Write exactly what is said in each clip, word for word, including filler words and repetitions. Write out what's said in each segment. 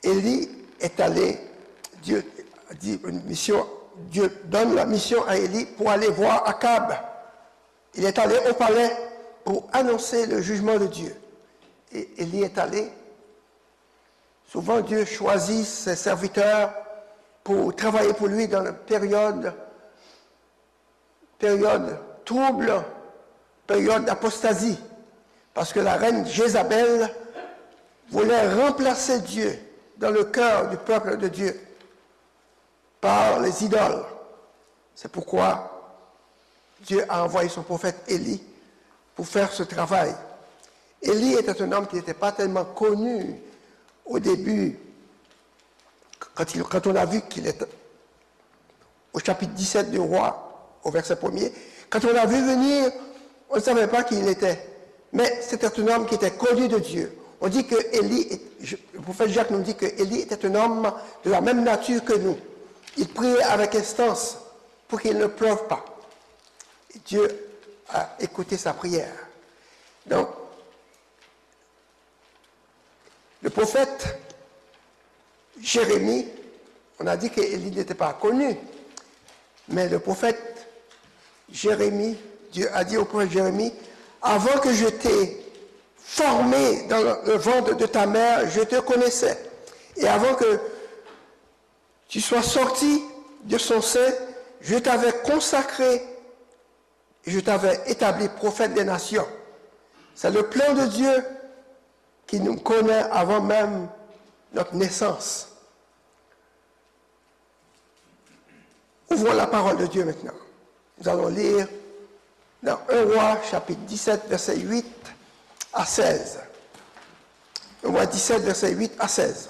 Élie est allé, Dieu dit une mission, Dieu donne la mission à Élie pour aller voir Akab. Il est allé au palais pour annoncer le jugement de Dieu. Et Élie est allé. Souvent, Dieu choisit ses serviteurs pour travailler pour lui dans une période, période trouble, période d'apostasie. Parce que la reine Jézabel voulait remplacer Dieu dans le cœur du peuple de Dieu par les idoles. C'est pourquoi Dieu a envoyé son prophète Élie pour faire ce travail. Élie était un homme qui n'était pas tellement connu au début, quand, il, quand on a vu qu'il était au chapitre dix-sept du roi, au verset premier, quand on l'a vu venir, on ne savait pas qui il était. Mais c'était un homme qui était connu de Dieu. On dit que Élie, le prophète Jacques nous dit que Élie était un homme de la même nature que nous. Il priait avec instance pour qu'il ne pleuve pas. Et Dieu a écouté sa prière. Donc, le prophète Jérémie, on a dit qu'Élie n'était pas connu, mais le prophète Jérémie, Dieu a dit au prophète Jérémie, avant que je t'ai formé dans le ventre de ta mère, je te connaissais. Et avant que tu sois sorti de son sein, je t'avais consacré et je t'avais établi prophète des nations. C'est le plan de Dieu qui nous connaît avant même notre naissance. Ouvrons la parole de Dieu maintenant. Nous allons lire dans un roi, chapitre dix-sept, verset huit à seize. un roi dix-sept, verset huit à seize.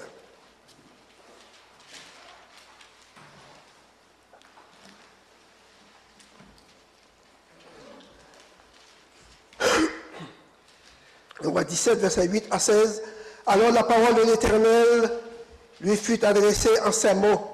un roi dix-sept, verset huit à seize. Alors la parole de l'Éternel lui fut adressée en ces mots.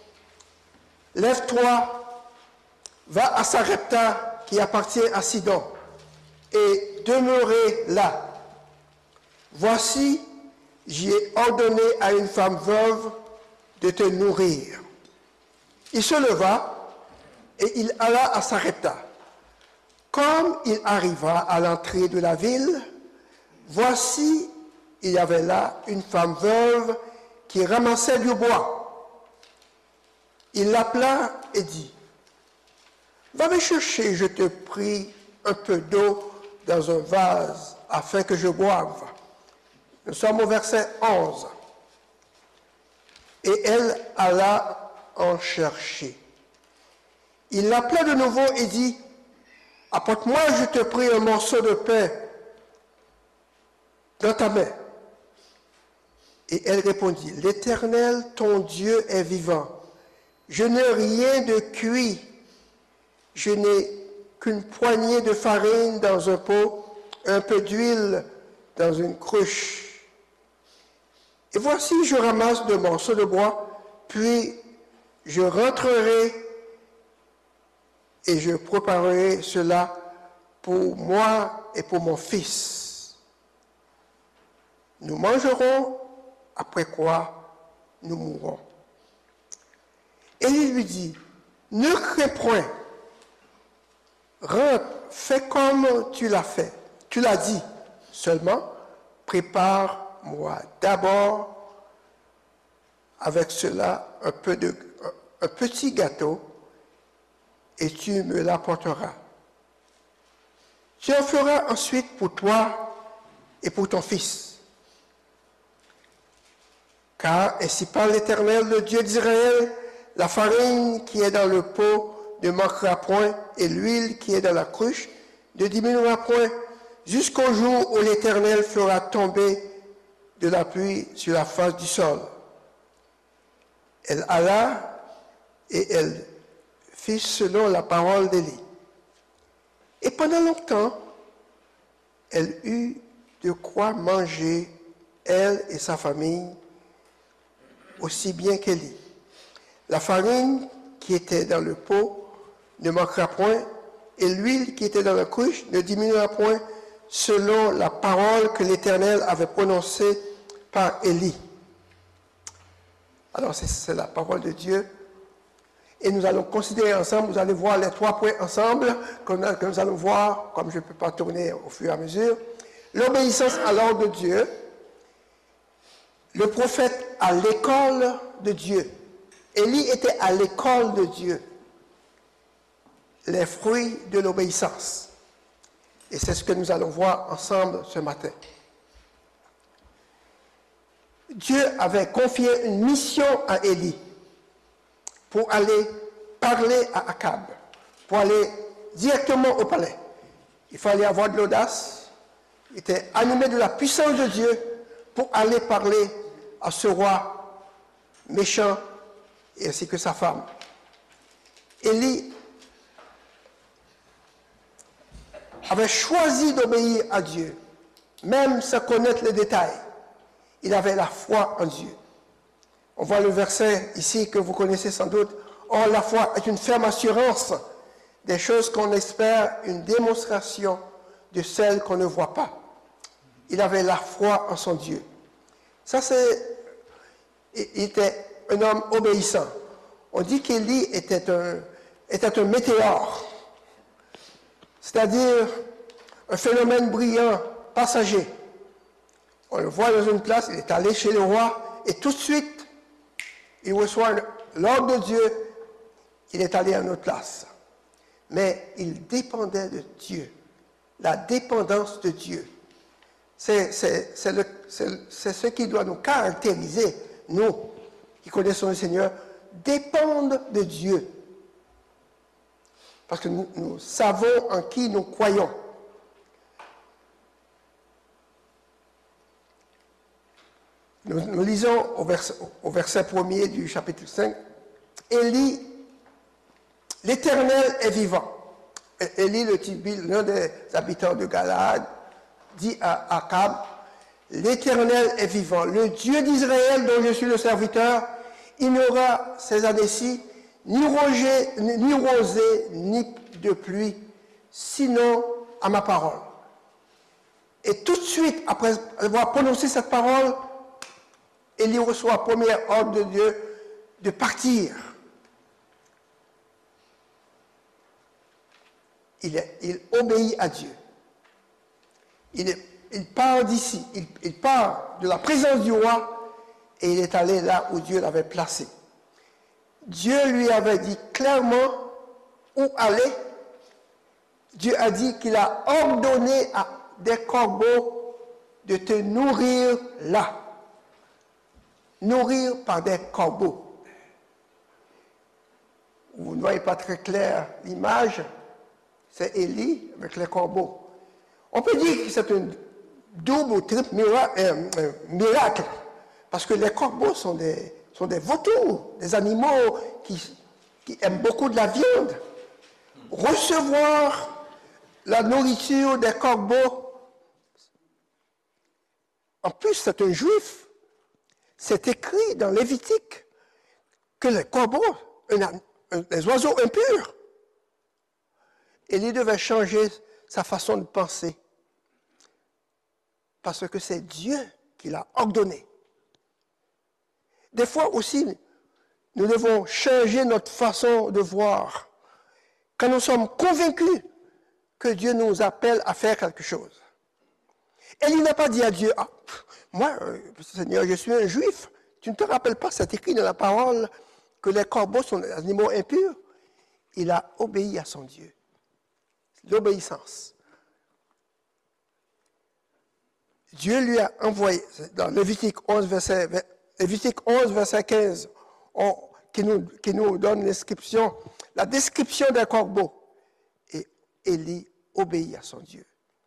Lève-toi, va à Sarepta qui appartient à Sidon, et demeurez là. Voici, j'y ai ordonné à une femme veuve de te nourrir. Il se leva et il alla à Sarepta. Comme il arriva à l'entrée de la ville, voici, il y avait là une femme veuve qui ramassait du bois. Il l'appela et dit, « Va me chercher, je te prie, un peu d'eau dans un vase afin que je boive. » Nous sommes au verset onze. Et elle alla en chercher. Il l'appela de nouveau et dit, « Apporte-moi, je te prie, un morceau de pain dans ta main. » Et elle répondit, « L'Éternel, ton Dieu, est vivant. Je n'ai rien de cuit. Je n'ai qu'une poignée de farine dans un pot, un peu d'huile dans une cruche. Et voici, je ramasse deux morceaux de bois, puis je rentrerai et je préparerai cela pour moi et pour mon fils. Nous mangerons, après quoi nous mourrons. » Et il lui dit, « Ne crains point, rentre, fais comme tu l'as fait, tu l'as dit, seulement prépare-moi d'abord avec cela un, peu de, un, un petit gâteau et tu me l'apporteras. Tu en feras ensuite pour toi et pour ton fils. Car ainsi parle l'Éternel, le Dieu d'Israël, la farine qui est dans le pot ne manquera point, et l'huile qui est dans la cruche ne diminuera point, jusqu'au jour où l'Éternel fera tomber de la pluie sur la face du sol. Elle alla et elle fit selon la parole d'Élie. Et pendant longtemps, elle eut de quoi manger, elle et sa famille, aussi bien qu'Élie. La farine qui était dans le pot ne manquera point, et l'huile qui était dans la cruche ne diminuera point, selon la parole que l'Éternel avait prononcée par Élie. Alors, c'est la parole de Dieu. Et nous allons considérer ensemble, vous allez voir les trois points ensemble, que nous, que nous allons voir, comme je ne peux pas tourner au fur et à mesure. L'obéissance à l'ordre de Dieu. Le prophète à l'école de Dieu. Élie était à l'école de Dieu. Les fruits de l'obéissance. Et c'est ce que nous allons voir ensemble ce matin. Dieu avait confié une mission à Élie pour aller parler à Akab, pour aller directement au palais. Il fallait avoir de l'audace, il était animé de la puissance de Dieu pour aller parler à ce roi méchant et ainsi que sa femme. Élie avait choisi d'obéir à Dieu, même sans connaître les détails. Il avait la foi en Dieu. On voit le verset ici que vous connaissez sans doute. Or, la foi est une ferme assurance des choses qu'on espère, une démonstration de celles qu'on ne voit pas. Il avait la foi en son Dieu. Ça, c'est... Il était un homme obéissant. On dit qu'Élie était un, était un météore, c'est-à-dire un phénomène brillant, passager. On le voit dans une place, il est allé chez le roi, et tout de suite, il reçoit l'ordre de Dieu, il est allé à une autre place. Mais il dépendait de Dieu. La dépendance de Dieu. C'est ce qui doit nous caractériser, nous qui connaissons le Seigneur, dépendre de Dieu. Parce que nous, nous savons en qui nous croyons. Nous, nous lisons au verset, au verset premier du chapitre cinq. Élie, l'Éternel est vivant. Élie, le Tibile, l'un des habitants de Galaad, dit à Akab, l'Éternel est vivant. Le Dieu d'Israël dont je suis le serviteur, il n'aura ces années-ci ni, ni rosée, ni de pluie, sinon à ma parole. Et tout de suite, après avoir prononcé cette parole, Élie reçoit premier ordre de Dieu de partir. Il, est, il obéit à Dieu. Il, est, il part d'ici, il, il part de la présence du roi et il est allé là où Dieu l'avait placé. Dieu lui avait dit clairement où aller. Dieu a dit qu'il a ordonné à des corbeaux de te nourrir là. Nourrir par des corbeaux. Vous ne voyez pas très clair l'image. C'est Élie avec les corbeaux. On peut dire que c'est un double ou triple miracle, euh, euh, miracle. Parce que les corbeaux sont des, sont des vautours, des animaux qui, qui aiment beaucoup de la viande. Recevoir la nourriture des corbeaux. En plus, c'est un juif. C'est écrit dans Lévitique que les corbeaux, un, un, les oiseaux impurs, Élie devait changer sa façon de penser. Parce que c'est Dieu qui l'a ordonné. Des fois aussi, nous devons changer notre façon de voir. Quand nous sommes convaincus que Dieu nous appelle à faire quelque chose. Élie n'a pas dit à Dieu, ah, moi, euh, Seigneur, je suis un juif. Tu ne te rappelles pas, c'est écrit dans la parole que les corbeaux sont des animaux impurs. Il a obéi à son Dieu. L'obéissance. Dieu lui a envoyé, dans Lévitique onze, verset, Lévitique onze, verset quinze, on, qui, nous, qui nous donne l'inscription, la description des corbeaux. Et Élie obéit à son Dieu.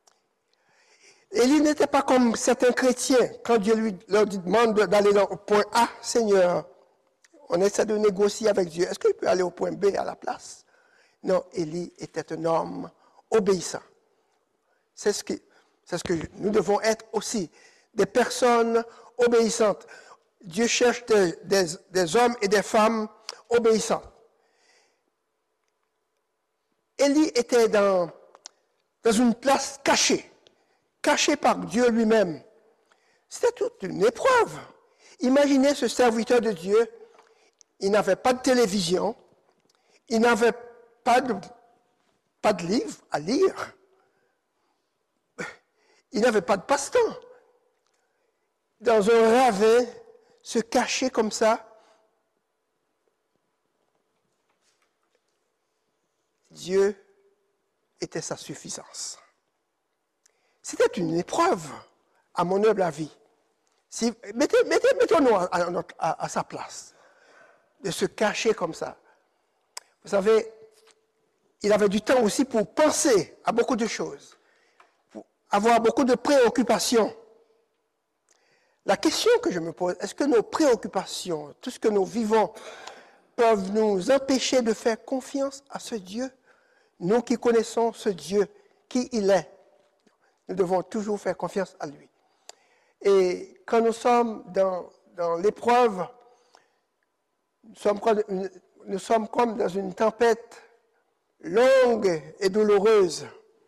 Élie n'était pas comme certains chrétiens, quand Dieu lui leur demande d'aller au point A, Seigneur, on essaie de négocier avec Dieu. Est-ce qu'il peut aller au point B à la place? Non, Élie était un homme obéissant. C'est ce, qui, c'est ce que nous devons être aussi, des personnes obéissantes. Dieu cherche des, des, des hommes et des femmes obéissants. Élie était dans, dans une place cachée. Caché par Dieu lui-même. C'était toute une épreuve. Imaginez ce serviteur de Dieu il n'avait pas de télévision, il n'avait pas de, pas de livre à lire, il n'avait pas de passe-temps. Dans un ravin, se cacher comme ça, Dieu était sa suffisance. C'était une épreuve, à mon humble avis. Si, mettez, mettez, mettons-nous à, à, à sa place, de se cacher comme ça. Vous savez, il avait du temps aussi pour penser à beaucoup de choses, pour avoir beaucoup de préoccupations. La question que je me pose, est-ce que nos préoccupations, tout ce que nous vivons, peuvent nous empêcher de faire confiance à ce Dieu? Nous qui connaissons ce Dieu, qui il est, nous devons toujours faire confiance à lui. Et quand nous sommes dans, dans l'épreuve, nous sommes, comme, nous sommes comme dans une tempête longue et douloureuse.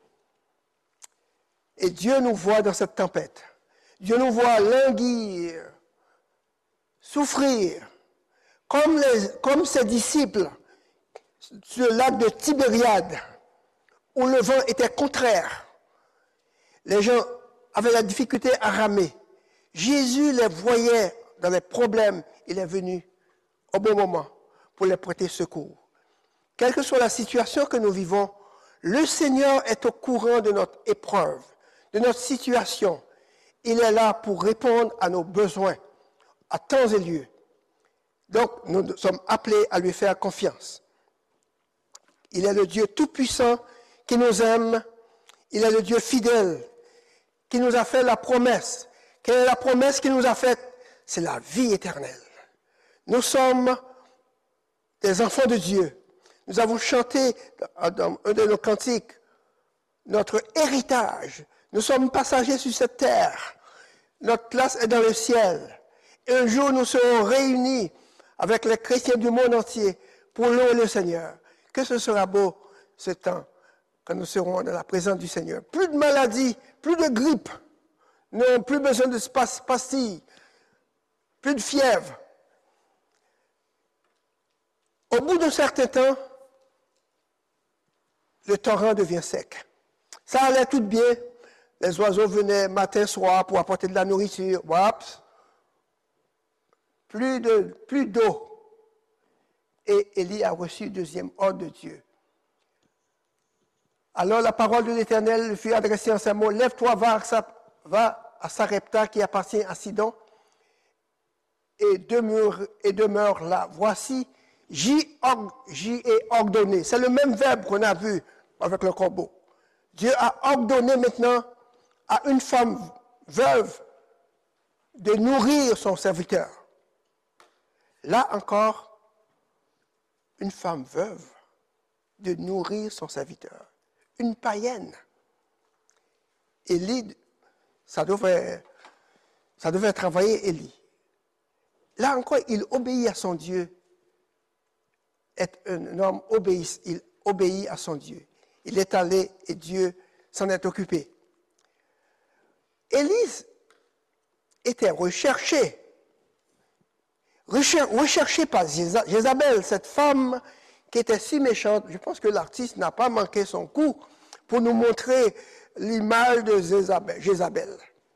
Et Dieu nous voit dans cette tempête. Dieu nous voit languir, souffrir, comme, les, comme ses disciples sur le lac de Tibériade, où le vent était contraire. Les gens avaient la difficulté à ramer. Jésus les voyait dans les problèmes. Il est venu au bon moment pour les prêter secours. Quelle que soit la situation que nous vivons, le Seigneur est au courant de notre épreuve, de notre situation. Il est là pour répondre à nos besoins, à temps et lieux. Donc, nous sommes appelés à lui faire confiance. Il est le Dieu tout-puissant qui nous aime. Il est le Dieu fidèle qui nous a fait la promesse. Quelle est la promesse qu'il nous a faite? C'est la vie éternelle. Nous sommes des enfants de Dieu. Nous avons chanté dans un de nos cantiques notre héritage. Nous sommes passagers sur cette terre. Notre place est dans le ciel. Et un jour, nous serons réunis avec les chrétiens du monde entier pour louer le Seigneur. Que ce sera beau ce temps quand nous serons dans la présence du Seigneur. Plus de maladies, plus de grippe. Nous n'avons plus besoin de pastilles, plus de fièvre. Au bout d'un certain temps, le torrent devient sec. Ça allait tout bien. Les oiseaux venaient matin, soir pour apporter de la nourriture. Oups. Plus de, plus d'eau. Et Élie a reçu le deuxième ordre de Dieu. Alors la parole de l'Éternel lui fut adressée en ces mots. Lève-toi, va, va à Sarepta qui appartient à Sidon et demeure, et demeure là. Voici, j'y ai ordonné. C'est le même verbe qu'on a vu avec le corbeau. Dieu a ordonné maintenant à une femme veuve de nourrir son serviteur. Là encore, une femme veuve de nourrir son serviteur. Une païenne. Élie, ça devait, ça devait travailler Élie. Là encore, il obéit à son Dieu. Est un homme obéit, il obéit à son Dieu. Il est allé et Dieu s'en est occupé. Élie était recherché. Recherché par Jézabel, cette femme qui était si méchante. Je pense que l'artiste n'a pas manqué son coup pour nous montrer l'image de Jézabel.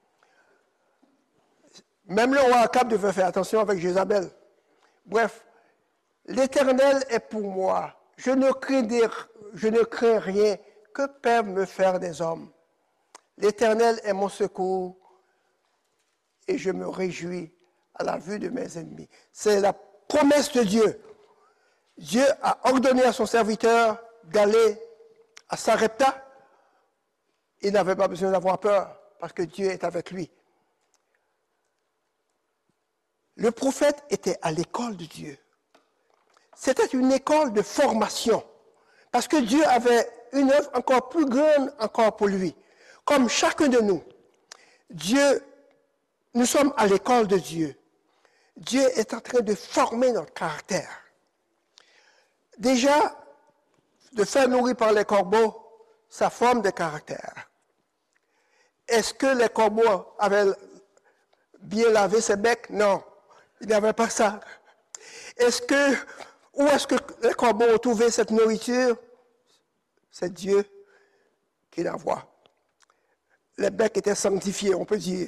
Même le roi Akab devait faire attention avec Jézabel. Bref, l'Éternel est pour moi. Je ne crains, des, je ne crains rien. Que peuvent me faire des hommes? L'Éternel est mon secours et je me réjouis à la vue de mes ennemis. C'est la promesse de Dieu. Dieu a ordonné à son serviteur d'aller à Sarepta. Il n'avait pas besoin d'avoir peur parce que Dieu est avec lui. Le prophète était à l'école de Dieu. C'était une école de formation parce que Dieu avait une œuvre encore plus grande encore pour lui. Comme chacun de nous, Dieu, nous sommes à l'école de Dieu. Dieu est en train de former notre caractère. Déjà, de faire nourrir par les corbeaux, ça forme des caractères. Est-ce que les corbeaux avaient bien lavé ses becs? Non, ils n'avaient pas ça. Est-ce que, où est-ce que les corbeaux ont trouvé cette nourriture? C'est Dieu qui l'envoie. Les becs étaient sanctifiés, on peut dire.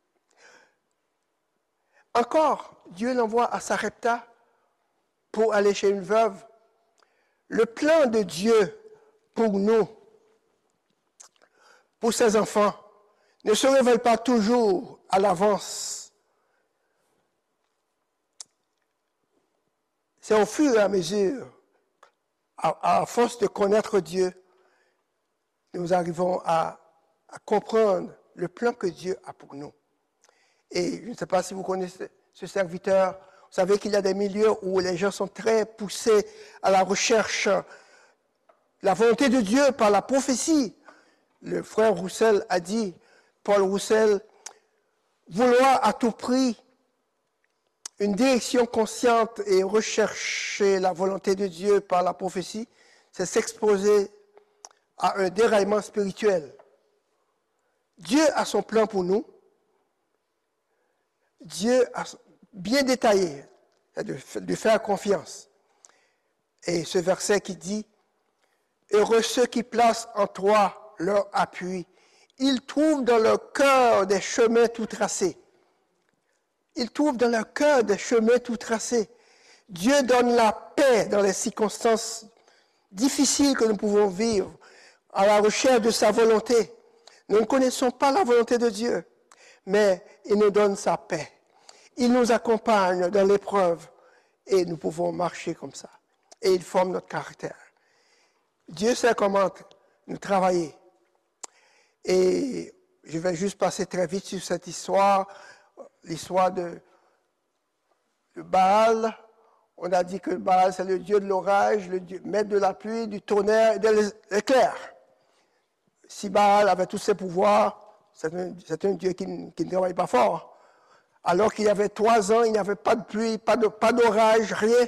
Encore, Dieu l'envoie à Sarepta pour aller chez une veuve. Le plan de Dieu pour nous, pour ses enfants, ne se révèle pas toujours à l'avance. C'est au fur et à mesure, à, à force de connaître Dieu, nous arrivons à, à comprendre le plan que Dieu a pour nous. Et je ne sais pas si vous connaissez ce serviteur, vous savez qu'il y a des milieux où les gens sont très poussés à la recherche de la volonté de Dieu par la prophétie. Le frère Roussel a dit, Paul Roussel, vouloir à tout prix une direction consciente et rechercher la volonté de Dieu par la prophétie, c'est s'exposer à un déraillement spirituel. Dieu a son plan pour nous. Dieu a bien détaillé, de, de faire confiance. Et ce verset qui dit, « Heureux ceux qui placent en toi leur appui. Ils trouvent dans leur cœur des chemins tout tracés. » Ils trouvent dans leur cœur des chemins tout tracés. Dieu donne la paix dans les circonstances difficiles que nous pouvons vivre, à la recherche de sa volonté. Nous ne connaissons pas la volonté de Dieu, mais il nous donne sa paix. Il nous accompagne dans l'épreuve et nous pouvons marcher comme ça. Et il forme notre caractère. Dieu sait comment nous travailler. Et je vais juste passer très vite sur cette histoire, l'histoire de, de Baal. On a dit que Baal, c'est le dieu de l'orage, le dieu, maître de la pluie, du tonnerre et de l'éclair. Si Baal avait tous ses pouvoirs, c'est un, c'est un dieu qui, qui ne travaille pas fort. Alors qu'il y avait trois ans, il n'y avait pas de pluie, pas, de, pas d'orage, rien.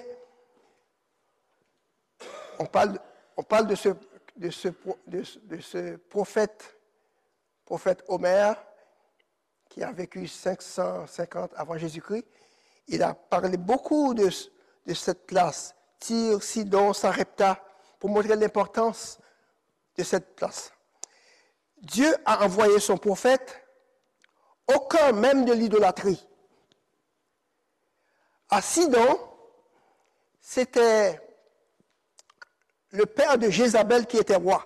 On parle, on parle de, ce, de, ce, de, de ce prophète, prophète Homère, qui a vécu cinq cent cinquante avant Jésus-Christ. Il a parlé beaucoup de, de cette place, Tyr, Sidon, Sarepta, pour montrer l'importance de cette place. Dieu a envoyé son prophète au cœur même de l'idolâtrie. À Sidon, c'était le père de Jézabel qui était roi.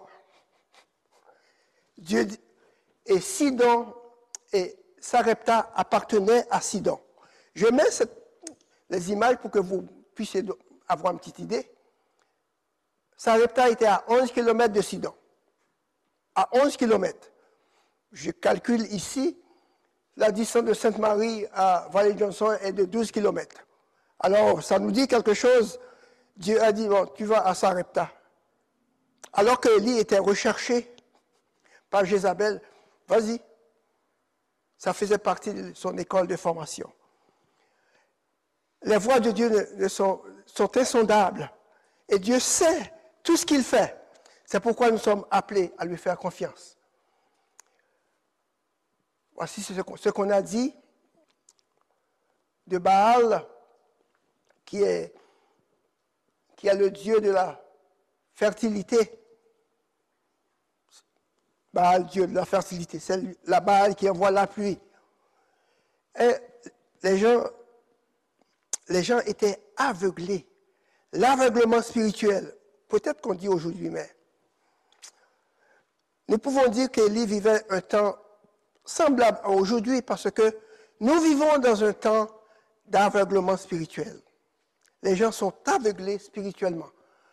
Dieu, et Sidon et Sarepta appartenaient à Sidon. Je mets cette, les images pour que vous puissiez avoir une petite idée. Sarepta était à onze kilomètres de Sidon. À onze kilomètres. Je calcule ici, la distance de Sainte-Marie à Vallée-Johnson est de douze kilomètres. Alors, ça nous dit quelque chose. Dieu a dit, bon, tu vas à Sarepta. Alors que Élie était recherché par Jézabel, vas-y. Ça faisait partie de son école de formation. Les voies de Dieu ne, ne sont, sont insondables. Et Dieu sait tout ce qu'il fait. C'est pourquoi nous sommes appelés à lui faire confiance. Voici ce qu'on a dit de Baal, qui est, qui est le dieu de la fertilité. Baal, dieu de la fertilité, c'est la Baal qui envoie la pluie. Et les gens, les gens étaient aveuglés. L'aveuglement spirituel, peut-être qu'on dit aujourd'hui, mais nous pouvons dire qu'Élie vivait un temps semblable à aujourd'hui parce que nous vivons dans un temps d'aveuglement spirituel. Les gens sont aveuglés spirituellement.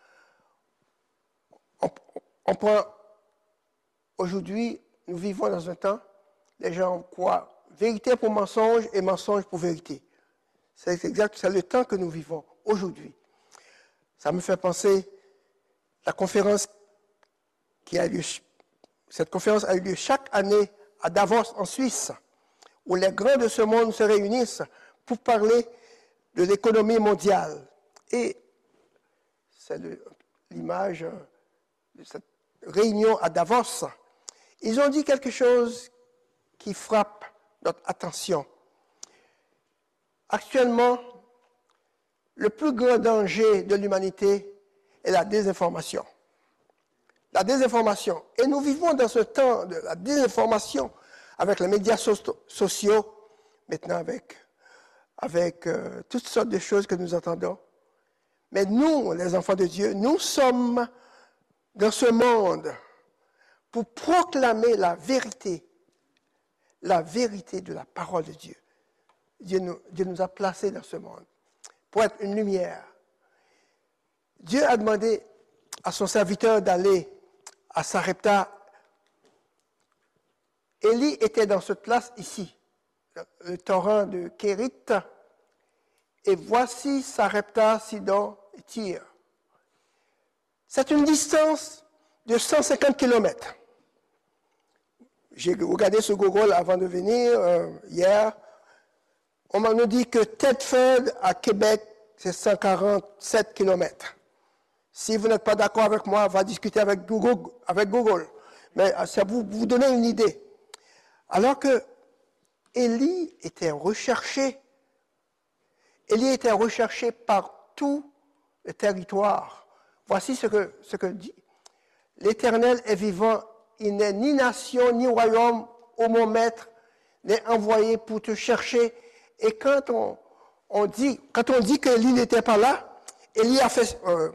On, on prend, aujourd'hui, nous vivons dans un temps, les gens croient vérité pour mensonge et mensonge pour vérité. C'est exact, c'est le temps que nous vivons aujourd'hui. Ça me fait penser la conférence qui a lieu. Cette conférence a eu lieu chaque année à Davos, en Suisse, où les grands de ce monde se réunissent pour parler de l'économie mondiale. Et c'est l'image de cette réunion à Davos. Ils ont dit quelque chose qui frappe notre attention. Actuellement, le plus grand danger de l'humanité est la désinformation. La désinformation. Et nous vivons dans ce temps de la désinformation avec les médias so sociaux, maintenant avec, avec euh, toutes sortes de choses que nous entendons. Mais nous, les enfants de Dieu, nous sommes dans ce monde pour proclamer la vérité, la vérité de la parole de Dieu. Dieu nous, Dieu nous a placés dans ce monde pour être une lumière. Dieu a demandé à son serviteur d'aller à Sarepta. Élie était dans cette place ici, le torrent de Kérit, et voici Sarepta, Sidon et Tyr. C'est une distance de cent cinquante kilomètres. J'ai regardé sur Google avant de venir, euh, hier. On m'a dit que Thetford à Québec, c'est cent quarante-sept kilomètres. Si vous n'êtes pas d'accord avec moi, on va discuter avec Google. Avec Google. Mais ça vous, vous donner une idée. Alors que Élie était recherché, Élie était recherché par tout le territoire. Voici ce que, ce que dit. L'Éternel est vivant, il n'est ni nation, ni royaume, ô mon maître, n'est envoyé pour te chercher. Et quand on, on dit, quand on dit que Élie n'était pas là, Élie a fait, euh,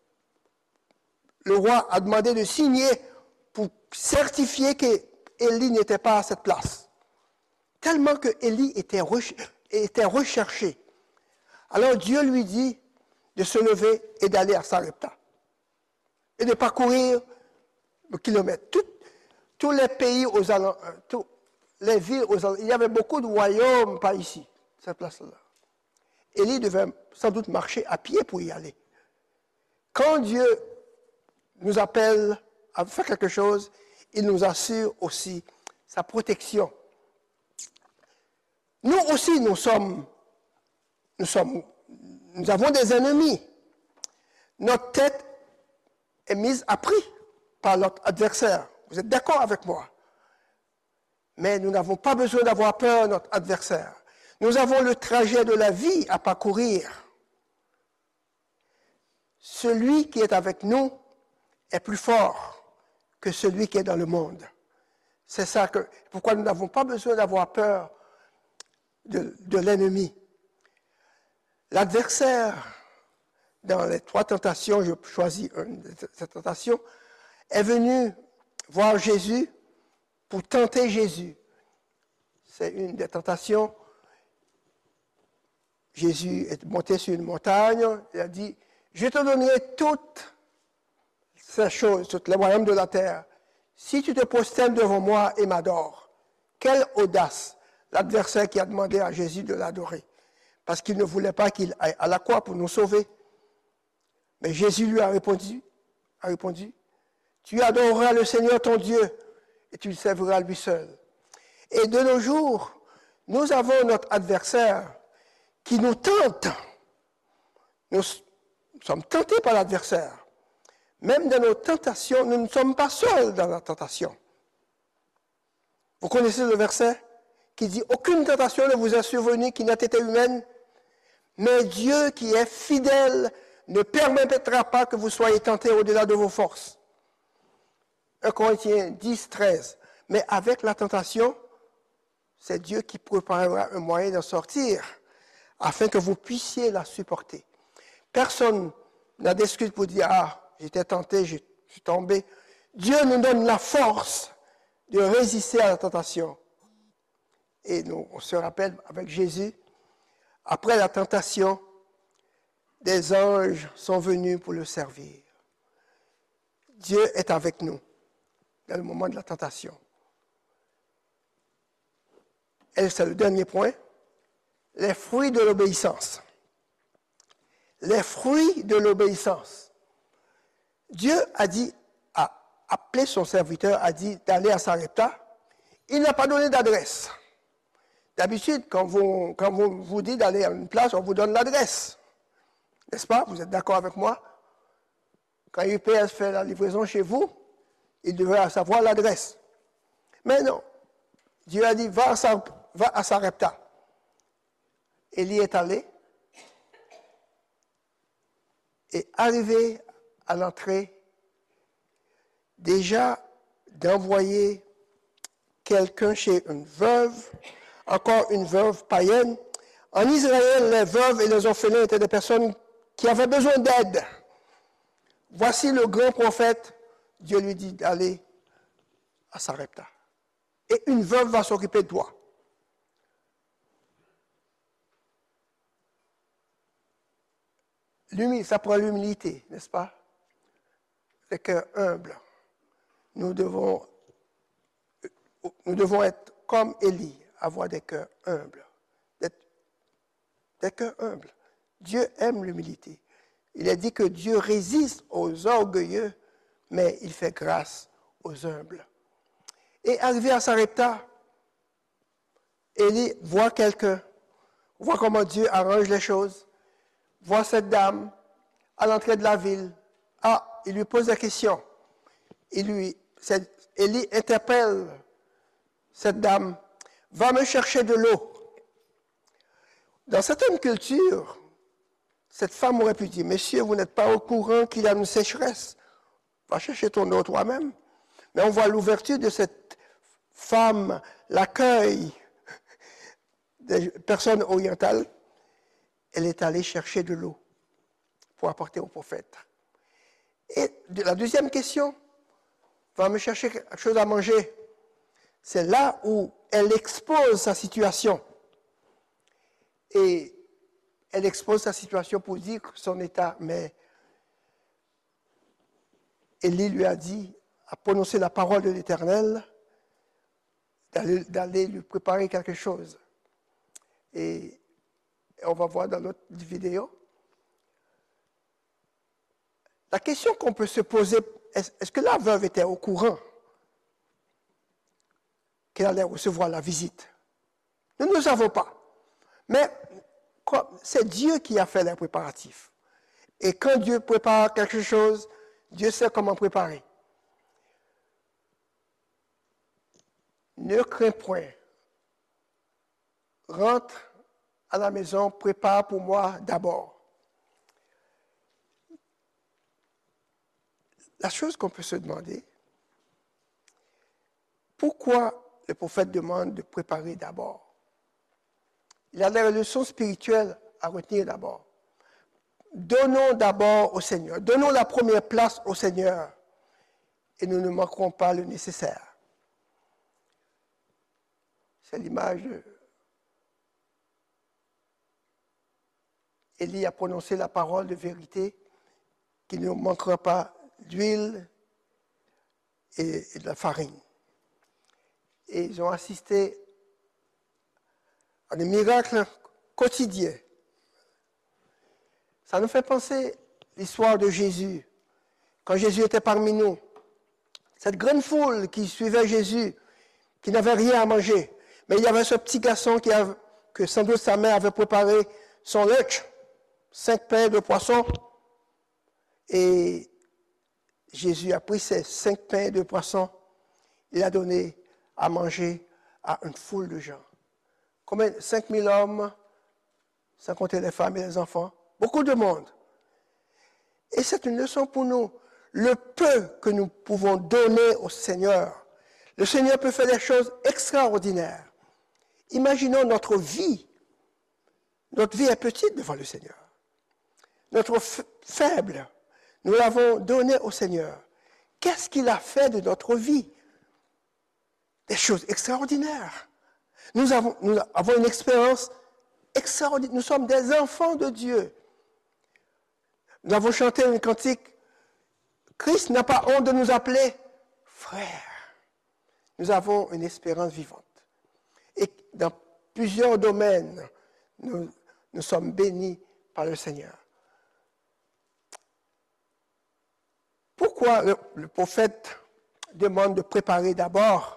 le roi a demandé de signer pour certifier qu'Élie n'était pas à cette place. Tellement que Élie était, recher, était recherché. Alors Dieu lui dit de se lever et d'aller à Sarepta. Et de parcourir le kilomètre. Tout, tous les pays aux alentours, les villes aux alentours, il y avait beaucoup de royaumes par ici, cette place-là. Élie devait sans doute marcher à pied pour y aller. Quand Dieu nous appelle à faire quelque chose, il nous assure aussi sa protection. Nous aussi, nous sommes, nous sommes, nous avons des ennemis. Notre tête est mise à prix par notre adversaire. Vous êtes d'accord avec moi? Mais nous n'avons pas besoin d'avoir peur de notre adversaire. Nous avons le trajet de la vie à parcourir. Celui qui est avec nous est plus fort que celui qui est dans le monde. C'est ça que, pourquoi nous n'avons pas besoin d'avoir peur de, de l'ennemi. L'adversaire, dans les trois tentations, je choisis une de ces tentations, est venu voir Jésus pour tenter Jésus. C'est une des tentations. Jésus est monté sur une montagne, il a dit, je te donnerai toutes ces choses, toutes les royaumes de la terre, si tu te prosternes devant moi et m'adores. Quelle audace, l'adversaire qui a demandé à Jésus de l'adorer, parce qu'il ne voulait pas qu'il aille à la croix pour nous sauver. Mais Jésus lui a répondu, a répondu, tu adoreras le Seigneur ton Dieu et tu le serviras lui seul. Et de nos jours, nous avons notre adversaire qui nous tente. Nous sommes tentés par l'adversaire. Même dans nos tentations, nous ne sommes pas seuls dans la tentation. Vous connaissez le verset qui dit « Aucune tentation ne vous est survenue qui n'a été humaine, mais Dieu qui est fidèle ne permettra pas que vous soyez tentés au-delà de vos forces. » un Corinthiens dix, treize. Mais avec la tentation, c'est Dieu qui préparera un moyen d'en sortir afin que vous puissiez la supporter. Personne n'a d'excuse pour dire « Ah, j'étais tenté, je suis tombé. » Dieu nous donne la force de résister à la tentation. Et nous, on se rappelle avec Jésus, après la tentation, des anges sont venus pour le servir. Dieu est avec nous dans le moment de la tentation. Et c'est le dernier point, les fruits de l'obéissance. Les fruits de l'obéissance. Dieu a dit, a appelé son serviteur, a dit d'aller à Sarepta. Il n'a pas donné d'adresse. D'habitude, quand vous, quand vous vous dites d'aller à une place, on vous donne l'adresse. N'est-ce pas? Vous êtes d'accord avec moi? Quand U P S fait la livraison chez vous, il devrait savoir l'adresse. Mais non. Dieu a dit, va à Sarepta. Élie est allé. Et arrivé à l'entrée, déjà d'envoyer quelqu'un chez une veuve, encore une veuve païenne. En Israël, les veuves et les orphelins étaient des personnes qui avaient besoin d'aide. Voici le grand prophète, Dieu lui dit d'aller à Sarepta. Et une veuve va s'occuper de toi. L'humilité, ça prend l'humilité, n'est-ce pas? Le cœur humble. Nous devons, nous devons être comme Élie, avoir des cœurs humbles. Des, des cœurs humbles. Dieu aime l'humilité. Il a dit que Dieu résiste aux orgueilleux, mais il fait grâce aux humbles. Et arrivé à Sarepta, Élie voit quelqu'un, voit comment Dieu arrange les choses, voit cette dame à l'entrée de la ville. Ah, il lui pose la question. Il lui, Élie interpelle cette dame, va me chercher de l'eau. Dans certaines cultures, cette femme aurait pu dire, monsieur, vous n'êtes pas au courant qu'il y a une sécheresse. Va chercher ton eau toi-même. Mais on voit l'ouverture de cette femme, l'accueil des personnes orientales. Elle est allée chercher de l'eau pour apporter au prophète. Et la deuxième question, va me chercher quelque chose à manger. C'est là où elle expose sa situation. Et elle expose sa situation pour dire son état. Mais Élie lui a dit, a prononcé la parole de l'Éternel, d'aller, d'aller lui préparer quelque chose. Et on va voir dans l'autre vidéo. La question qu'on peut se poser, est-ce, est-ce que la veuve était au courant qu'elle allait recevoir la visite? Nous ne le savons pas. Mais c'est Dieu qui a fait les préparatifs. Et quand Dieu prépare quelque chose, Dieu sait comment préparer. Ne crains point. Rentre à la maison, prépare pour moi d'abord. La chose qu'on peut se demander, pourquoi le prophète demande de préparer d'abord? Il a des leçons spirituelles à retenir d'abord. Donnons d'abord au Seigneur, donnons la première place au Seigneur et nous ne manquerons pas le nécessaire. C'est l'image de Élie a prononcé la parole de vérité qu'il ne manquera pas d'huile et, et de la farine. Et ils ont assisté à des miracles quotidiens. Ça nous fait penser l'histoire de Jésus, quand Jésus était parmi nous. Cette grande foule qui suivait Jésus, qui n'avait rien à manger. Mais il y avait ce petit garçon qui avait, que sans doute sa mère avait préparé son lunch, cinq pains de poisson. Et Jésus a pris ces cinq pains de poisson, il a donné à manger à une foule de gens. Combien? cinq mille hommes, sans compter les femmes et les enfants. Beaucoup de monde. Et c'est une leçon pour nous. Le peu que nous pouvons donner au Seigneur, le Seigneur peut faire des choses extraordinaires. Imaginons notre vie. Notre vie est petite devant le Seigneur. Notre f- faible, nous l'avons donné au Seigneur. Qu'est-ce qu'il a fait de notre vie? Des choses extraordinaires. Nous avons, nous avons une expérience extraordinaire. Nous sommes des enfants de Dieu. Nous avons chanté une cantique. Christ n'a pas honte de nous appeler frères. Nous avons une espérance vivante. Et dans plusieurs domaines, nous, nous sommes bénis par le Seigneur. Pourquoi le, le prophète demande de préparer d'abord?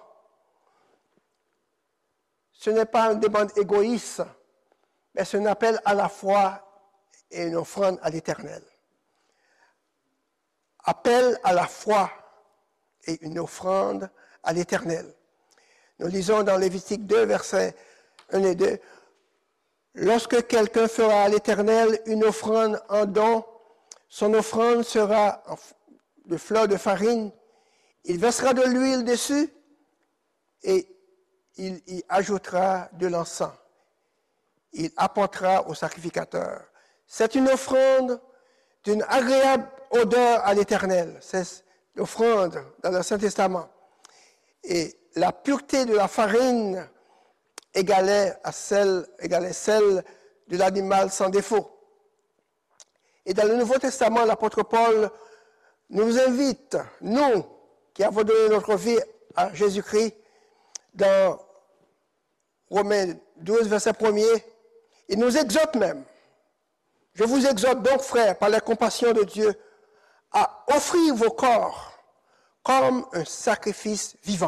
Ce n'est pas une demande égoïste, mais c'est un appel à la foi et une offrande à l'Éternel. Appel à la foi et une offrande à l'Éternel. Nous lisons dans Lévitique deux, versets un et deux. Lorsque quelqu'un fera à l'Éternel une offrande en don Son offrande sera de fleurs de farine. Il versera de l'huile dessus et il y ajoutera de l'encens. Il apportera au sacrificateur. C'est une offrande d'une agréable odeur à l'Éternel. C'est l'offrande dans l'Ancien Testament. Et la pureté de la farine égalait, à celle, égalait celle de l'animal sans défaut. Et dans le Nouveau Testament, l'apôtre Paul nous invite, nous qui avons donné notre vie à Jésus-Christ, dans Romains douze, verset premier, il nous exhorte même. Je vous exhorte donc, frères, par la compassion de Dieu, à offrir vos corps comme un sacrifice vivant.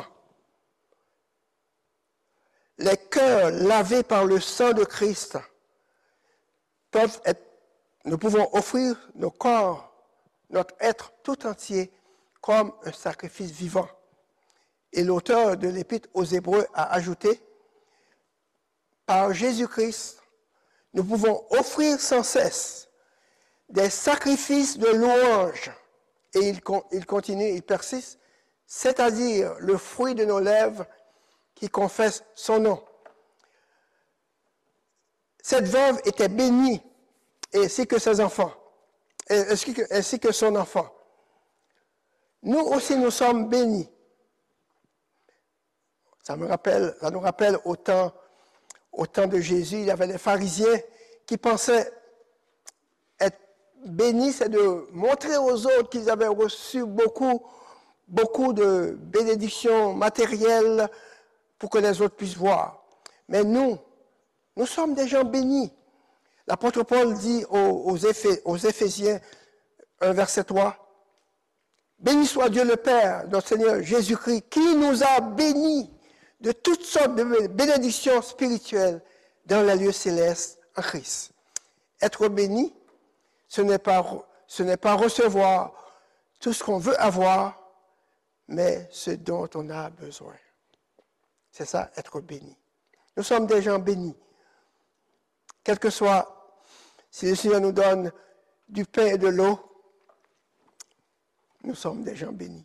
Les cœurs lavés par le sang de Christ peuvent être, nous pouvons offrir nos corps, notre être tout entier, comme un sacrifice vivant. Et l'auteur de l'Épître aux Hébreux a ajouté, par Jésus-Christ, nous pouvons offrir sans cesse des sacrifices de louange. Et il, il continue, il persiste, c'est-à-dire le fruit de nos lèvres qui confesse son nom. Cette veuve était bénie, ainsi que ses enfants, ainsi que, ainsi que son enfant. Nous aussi, nous sommes bénis. Ça me rappelle, ça nous rappelle au temps, au temps de Jésus, il y avait des pharisiens qui pensaient être bénis, c'est de montrer aux autres qu'ils avaient reçu beaucoup, beaucoup de bénédictions matérielles pour que les autres puissent voir. Mais nous, nous sommes des gens bénis. L'apôtre Paul dit aux, aux, Éphé, aux Éphésiens, un verset trois, « Béni soit Dieu le Père, notre Seigneur Jésus-Christ, qui nous a bénis de toutes sortes de bénédictions spirituelles dans les lieux célestes en Christ. » Être béni, ce n'est pas, ce n'est pas recevoir tout ce qu'on veut avoir, mais ce dont on a besoin. C'est ça, être béni. Nous sommes des gens bénis. Quel que soit, si le Seigneur nous donne du pain et de l'eau, nous sommes des gens bénis.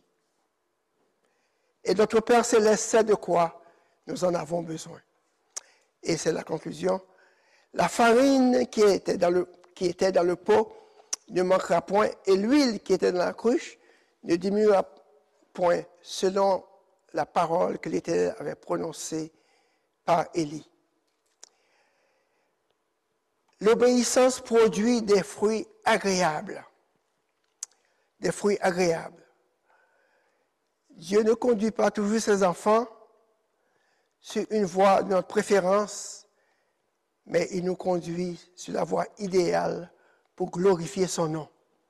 Et notre Père Céleste sait de quoi nous en avons besoin. Et c'est la conclusion. La farine qui était dans le, qui était dans le pot ne manquera point, et l'huile qui était dans la cruche ne diminuera point, selon la parole que l'Éternel avait prononcée par Élie. L'obéissance produit des fruits agréables. Des fruits agréables. Dieu ne conduit pas toujours ses enfants sur une voie de notre préférence, mais il nous conduit sur la voie idéale pour glorifier son nom.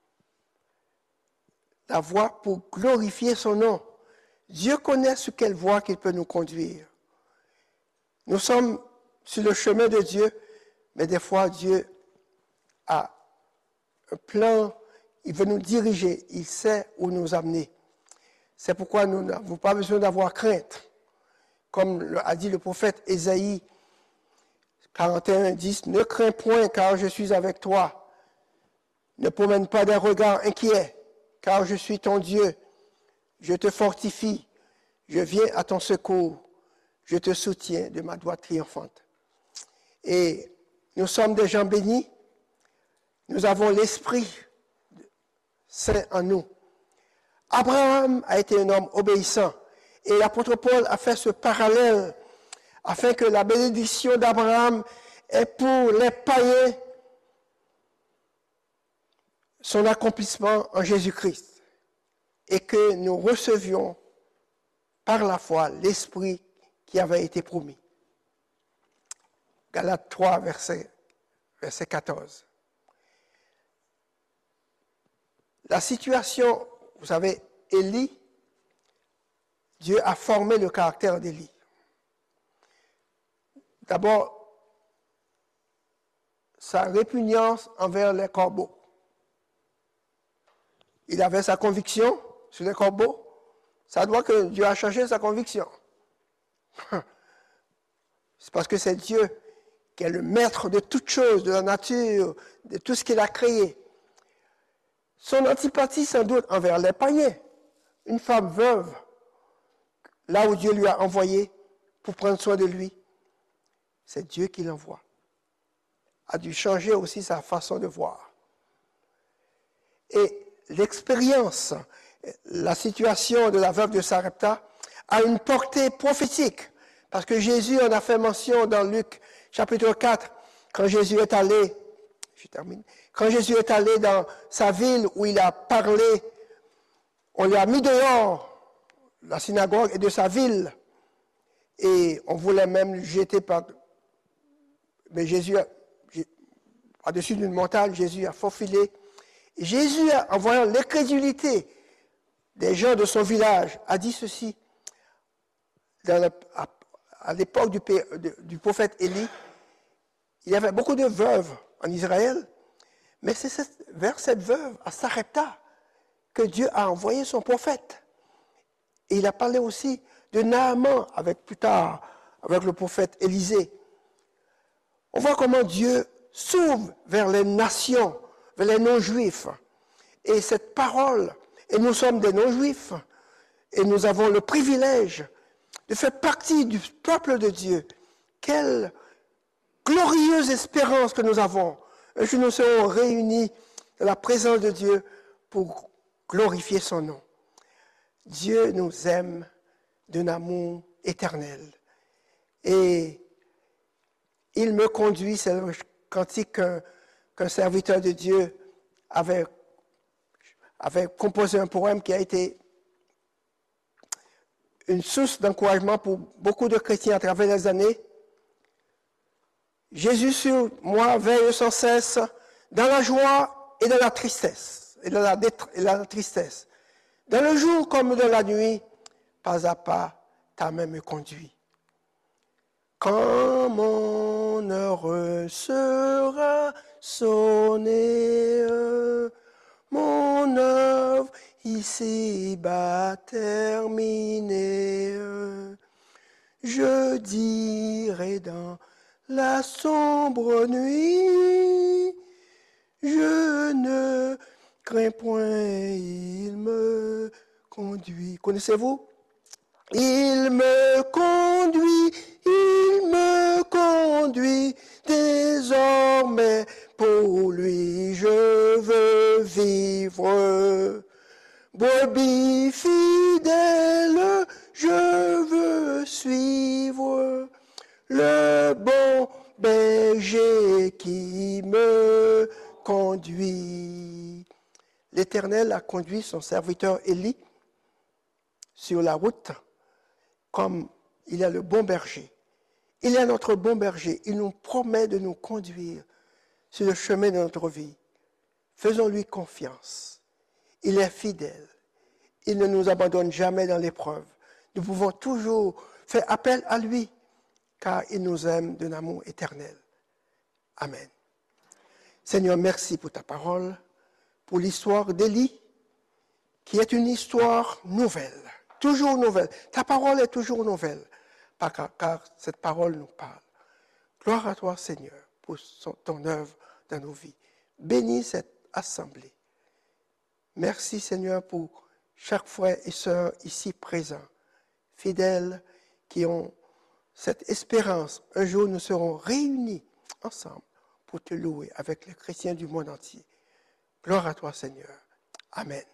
La voie pour glorifier son nom. Dieu connaît sur quelle voie qu'il peut nous conduire. Nous sommes sur le chemin de Dieu, mais des fois Dieu a un plan, il veut nous diriger, il sait où nous amener. C'est pourquoi nous n'avons pas besoin d'avoir crainte. Comme a dit le prophète Ésaïe quarante et un, dix, « Ne crains point, car je suis avec toi. Ne promène pas des regards inquiets, car je suis ton Dieu. Je te fortifie, je viens à ton secours, je te soutiens de ma droite triomphante. » Et nous sommes des gens bénis, nous avons l'Esprit Saint en nous. Abraham a été un homme obéissant, et l'apôtre Paul a fait ce parallèle afin que la bénédiction d'Abraham est pour les païens son accomplissement en Jésus-Christ, et que nous recevions par la foi l'Esprit qui avait été promis. Galates trois, verset, verset quatorze. La situation, vous savez, Élie, Dieu a formé le caractère d'Élie. D'abord, sa répugnance envers les corbeaux. Il avait sa conviction sur les corbeaux. Ça doit que Dieu a changé sa conviction. C'est parce que c'est Dieu qui est le maître de toutes choses, de la nature, de tout ce qu'il a créé. son antipathie sans doute envers les païens, une femme veuve, là où Dieu lui a envoyé pour prendre soin de lui, c'est Dieu qui l'envoie, a dû changer aussi sa façon de voir. Et l'expérience, la situation de la veuve de Sarepta a une portée prophétique, parce que Jésus en a fait mention dans Luc chapitre quatre, quand Jésus est allé, je termine, quand Jésus est allé dans sa ville où il a parlé, on lui a mis dehors, la synagogue est de sa ville, et on voulait même le jeter par... Mais Jésus, au-dessus d'une montagne, Jésus a faufilé. Et Jésus, en voyant l'incrédulité des gens de son village, a dit ceci. Dans le, à, à l'époque du, du prophète Élie, il y avait beaucoup de veuves en Israël, mais c'est cette, vers cette veuve, à Sarepta, que Dieu a envoyé son prophète. Et il a parlé aussi de Naaman, avec, plus tard, avec le prophète Élisée. On voit comment Dieu s'ouvre vers les nations, vers les non-juifs. Et cette parole, et nous sommes des non-juifs, et nous avons le privilège de faire partie du peuple de Dieu. Quelle glorieuse espérance que nous avons. Un jour, nous serons réunis dans la présence de Dieu pour glorifier son nom. Dieu nous aime d'un amour éternel. Et il me conduit, c'est le cantique qu'un, qu'un serviteur de Dieu avait, avait composé un poème qui a été une source d'encouragement pour beaucoup de chrétiens à travers les années. Jésus sur moi veille sans cesse dans la joie et dans la tristesse, et dans la, détre- et dans la tristesse. Dans le jour comme dans la nuit, pas à pas, ta main me conduit. Quand mon heure sera sonnée, mon œuvre ici-bas terminée, je dirai dans la sombre nuit, je ne crains point, il me conduit. Connaissez-vous? Il me conduit, il me conduit, désormais pour lui je veux vivre. Brebis fidèle, je veux suivre le bon berger qui me conduit. L'Éternel a conduit son serviteur Élie sur la route comme il est le bon berger. Il est notre bon berger. Il nous promet de nous conduire sur le chemin de notre vie. Faisons-lui confiance. Il est fidèle. Il ne nous abandonne jamais dans l'épreuve. Nous pouvons toujours faire appel à lui, car il nous aime d'un amour éternel. Amen. Seigneur, merci pour ta parole, pour l'histoire d'Élie, qui est une histoire nouvelle, toujours nouvelle. Ta parole est toujours nouvelle, car, car cette parole nous parle. Gloire à toi, Seigneur, pour son, ton œuvre dans nos vies. Bénis cette assemblée. Merci, Seigneur, pour chaque frère et sœur ici présents, fidèles, qui ont cette espérance. Un jour, nous serons réunis ensemble pour te louer avec les chrétiens du monde entier. Gloire à toi, Seigneur. Amen.